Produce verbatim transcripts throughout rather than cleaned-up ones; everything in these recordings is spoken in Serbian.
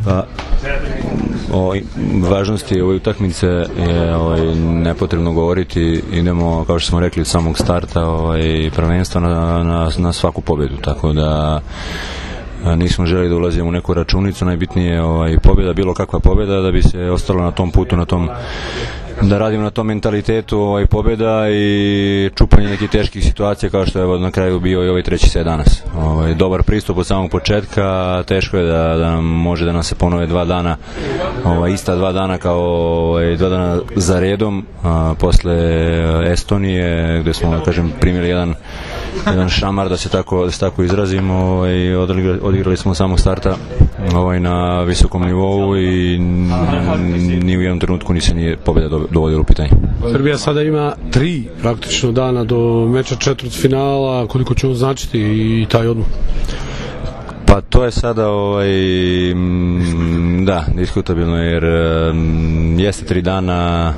Pa, o važnosti ove utakmice je ovaj, nepotrebno govoriti. Idemo, kao što smo rekli, od samog starta ovaj, prvenstva na, na, na svaku pobedu, tako da nismo želi da ulazimo u neku računicu. Najbitnije je ovaj, pobjeda, bilo kakva pobjeda, da bi se ostalo na tom putu, na tom, da radimo na tom mentalitetu ovaj, pobjeda i čupanje nekih teških situacija, kao što je na kraju bio i ovaj treći set danas. Ovaj, dobar pristup od samog početka, teško je da, da nam može da nam se ponove dva dana, ovaj, ista dva dana kao ovaj, dva dana za redom, a, posle Estonije, gde smo, da kažem, primili jedan jedan šamar, da se tako, da se tako izrazimo, ovaj, odigrali, odigrali smo samog starta ovaj, na visokom nivou i ni u jednom trenutku ni se nije pobjeda dovodila u pitanje. Srbija sada ima tri praktično dana do meča četvrtfinala, koliko će on značiti i taj odmah? Pa to je sada ovaj, da, diskutabilno, jer jeste tri dana.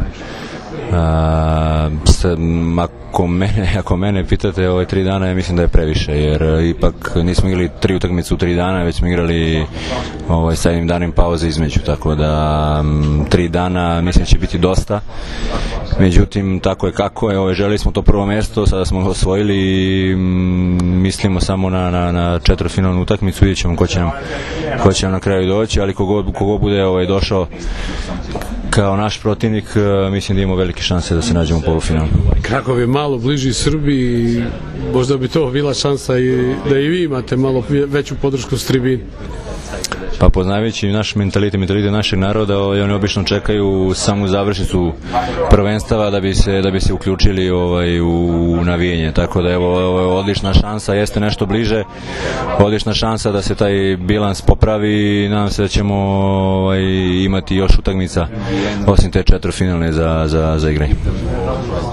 A, s, ako, mene, ako mene pitate, ove tri dana, ja mislim da je previše, jer ipak nismo igrali tri utakmice u tri dana, već smo igrali ovaj, sa jednim danom pauze između, tako da m, tri dana mislim će biti dosta. Međutim, tako je kako je, ovaj, želeli smo to prvo mesto, sada smo ga osvojili i m, mislimo samo na, na, na četvrtfinalnu utakmicu, vidjet ćemo ko će nam, ko će nam na kraju doći, ali kogo, kogo bude ovaj, došao kao naš protivnik, mislim da imamo velike šanse da se nađemo u polufinalu. Krakov je malo bliži Srbiji, možda bi to bila šansa i da i vi imate malo veću podršku s tribine. Pa poznavajući naš mentalitet, mentalitet našeg naroda, oni obično čekaju samu završnicu prvenstava da bi se, da bi se uključili ovaj, u navijenje, tako da evo, ovo je odlična šansa, jeste nešto bliže, odlična šansa da se taj bilans popravi i nadam se da ćemo ovaj, imati još utakmica osim te četvrtfinalne za, za, za igranje.